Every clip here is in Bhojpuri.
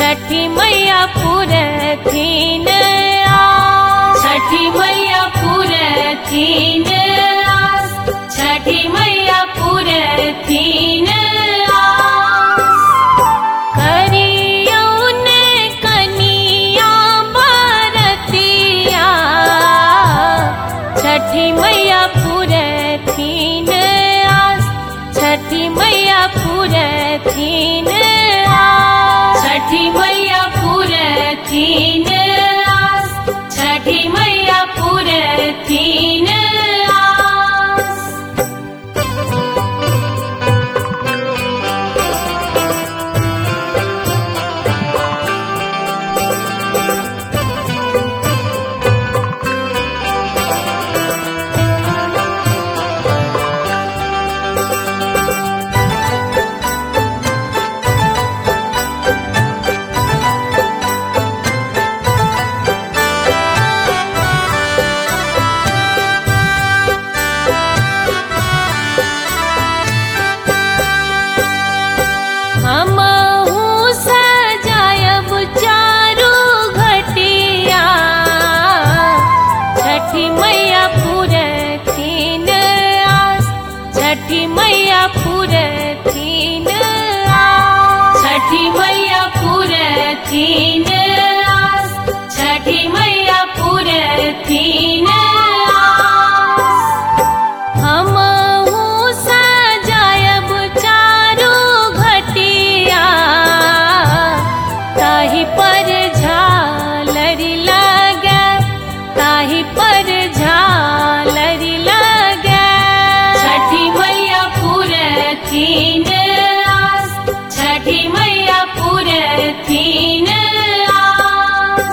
छठी मैया पुरथिन आस, छठी मैया पुरथिन आस, छठी मैया पुरथिन आस। करियौन कनिया बरतिया, छठी मैया पुरथिन आस, छठी मैया पुरथिन आस, छठी मैया पुरथिन आस, छठी मैया पुरथिन आस। हमहु सजायब चारू घटिया, छठी मैया पुरथिन आस, छठी मैया पुरथिन आस, छठी मैया पुरथिन आस, छठी मैया पुरथिन आस। हमहु सजायब चारू घटिया, ताहि पर झालर लगे, ताहि पर झालर लगे। छठी मैया पुरथिन आस, छठी मैया पुरथिन आस।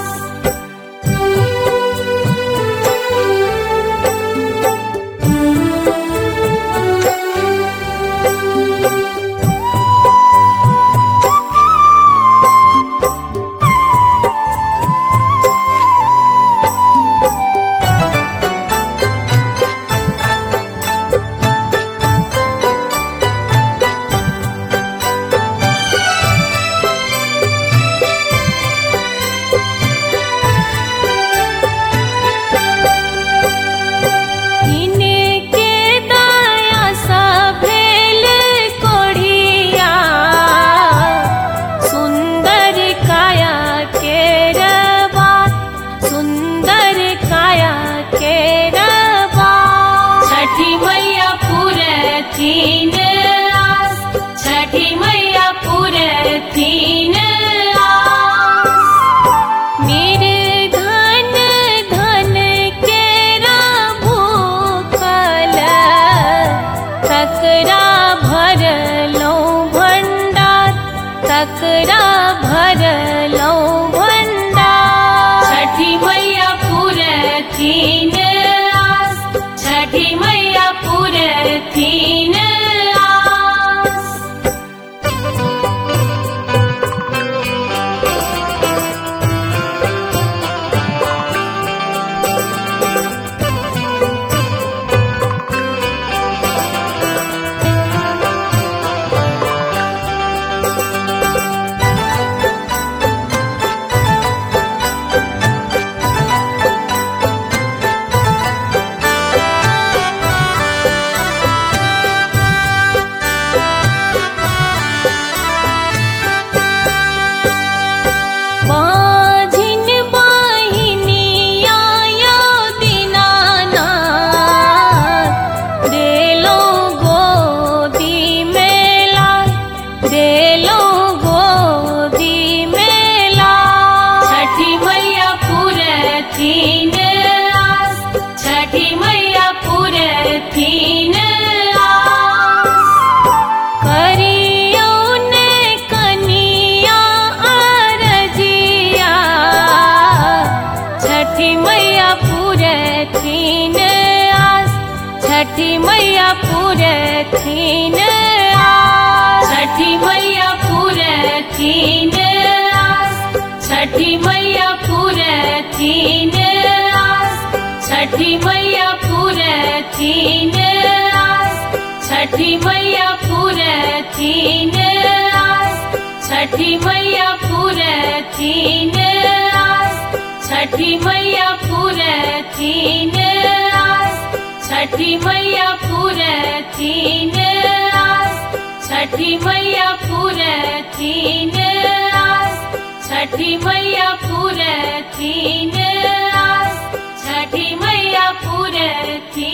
इनके दया सा भेल कोढ़िया, सुंदर काया केरवा, सुंदर काया केरवा। छठी मैया पुरथिन आस, छठी मैया पुरथिन आस। निर्धन धन केरा भूखल, तकरा भरलौ भंडार, तकरा भरलौ भंडार। छठी मैया पुरथिन आस, छठी मैया पुरथिन आस। बाझिन बहिनिया यो दीनानाथ, देलो गोदी में लाल, देलो गोदी में लाल। छठी मैया पुरथिन आस, छठी मैया पुरथिन आस। करियौन कनिया अरजिया, छठी मैया पुरथिन आस, छठी मैया पुरथिन आस, छठी मैया पुरथिन आस, छठी मैया पुरथिन आस, छठी मैया पुरथिन आस, छठी मैया पुरथिन आस, छठी मैया पुरथिन पूरथीन आस छठी मैया पूरथीन आस छठी मैया पूरथीन आस छठी मैया पूरथीन आस छठी मैया पूरथीन आस छठी मैया पूरथीन